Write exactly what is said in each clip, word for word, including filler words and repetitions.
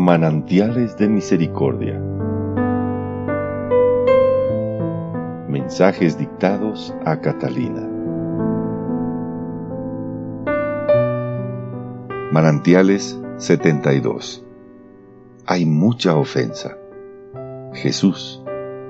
Manantiales de Misericordia. Mensajes dictados a Catalina. Manantiales setenta y dos. Hay mucha ofensa. Jesús.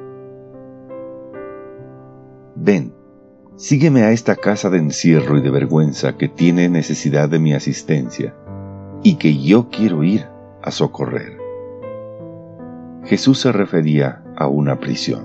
Ven, sígueme a esta casa de encierro y de vergüenza que tiene necesidad de mi asistencia y que yo quiero ir a socorrer. Jesús se refería a una prisión.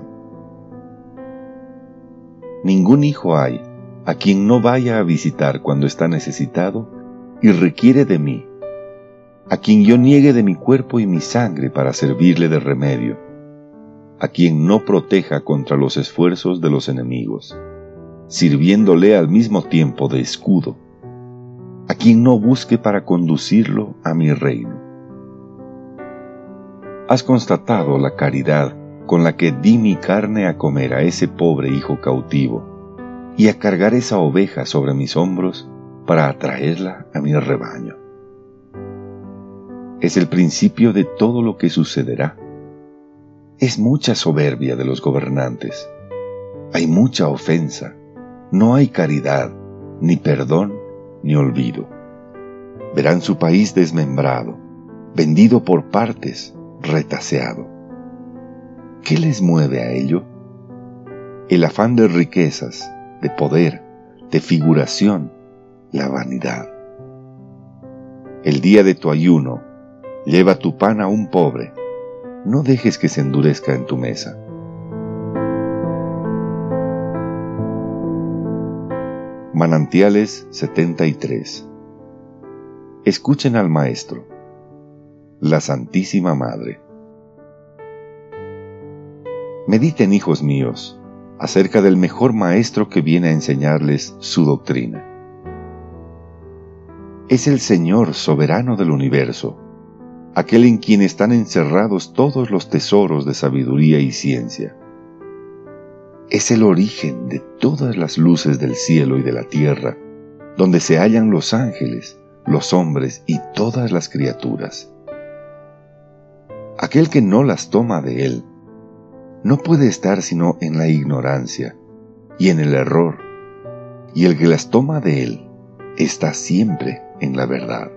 Ningún hijo hay a quien no vaya a visitar cuando está necesitado y requiere de mí, a quien yo niegue de mi cuerpo y mi sangre para servirle de remedio, a quien no proteja contra los esfuerzos de los enemigos, sirviéndole al mismo tiempo de escudo, a quien no busque para conducirlo a mi reino. Has constatado la caridad con la que di mi carne a comer a ese pobre hijo cautivo y a cargar esa oveja sobre mis hombros para atraerla a mi rebaño. Es el principio de todo lo que sucederá. Es mucha soberbia de los gobernantes. Hay mucha ofensa. No hay caridad, ni perdón, ni olvido. Verán su país desmembrado, vendido por partes, retaseado. ¿Qué les mueve a ello? El afán de riquezas, de poder, de figuración, la vanidad. El día de tu ayuno, lleva tu pan a un pobre, no dejes que se endurezca en tu mesa. Manantiales setenta y tres. Escuchen al Maestro, la Santísima Madre. Mediten, hijos míos, acerca del mejor Maestro que viene a enseñarles su doctrina. Es el Señor soberano del universo, aquel en quien están encerrados todos los tesoros de sabiduría y ciencia. Es el origen de todas las luces del cielo y de la tierra, donde se hallan los ángeles, los hombres y todas las criaturas. Aquel que no las toma de él, no puede estar sino en la ignorancia y en el error, y el que las toma de él, está siempre en la verdad.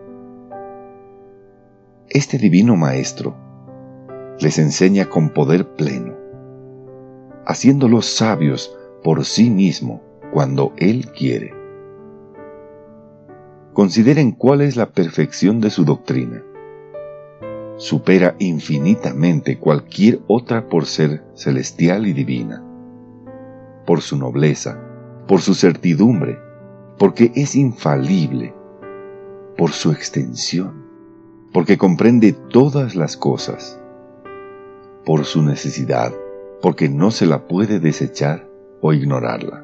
Este divino Maestro les enseña con poder pleno, haciéndolos sabios por sí mismo cuando Él quiere. Consideren cuál es la perfección de su doctrina. Supera infinitamente cualquier otra por ser celestial y divina, por su nobleza, por su certidumbre, porque es infalible, por su extensión, porque comprende todas las cosas, por su necesidad, porque no se la puede desechar o ignorarla.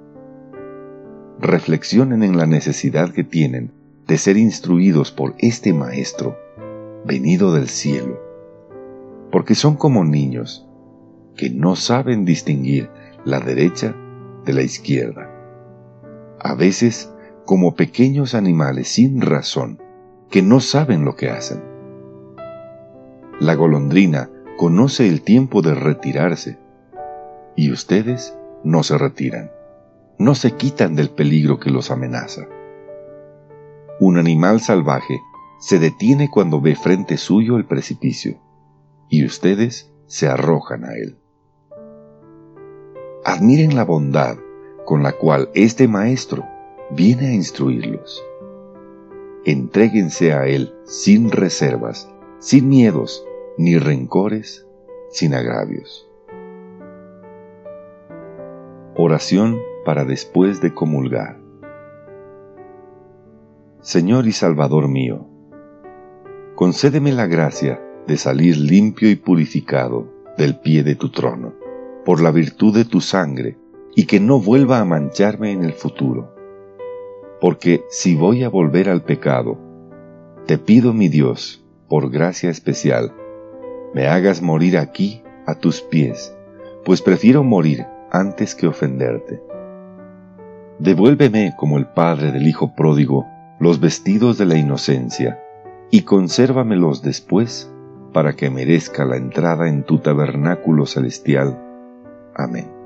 Reflexionen en la necesidad que tienen de ser instruidos por este Maestro venido del cielo, porque son como niños que no saben distinguir la derecha de la izquierda. A veces, como pequeños animales sin razón, que no saben lo que hacen. La golondrina conoce el tiempo de retirarse, y ustedes no se retiran, no se quitan del peligro que los amenaza. Un animal salvaje se detiene cuando ve frente suyo el precipicio, y ustedes se arrojan a él. Admiren la bondad con la cual este Maestro viene a instruirlos. Entréguense a él sin reservas, sin miedos, ni rencores, sin agravios. Oración para después de comulgar. Señor y Salvador mío, concédeme la gracia de salir limpio y purificado del pie de tu trono, por la virtud de tu sangre, y que no vuelva a mancharme en el futuro. Porque si voy a volver al pecado, te pido, mi Dios, por gracia especial, me hagas morir aquí a tus pies, pues prefiero morir antes que ofenderte. Devuélveme, como el padre del hijo pródigo, los vestidos de la inocencia, y consérvamelos después para que merezca la entrada en tu tabernáculo celestial. Amén.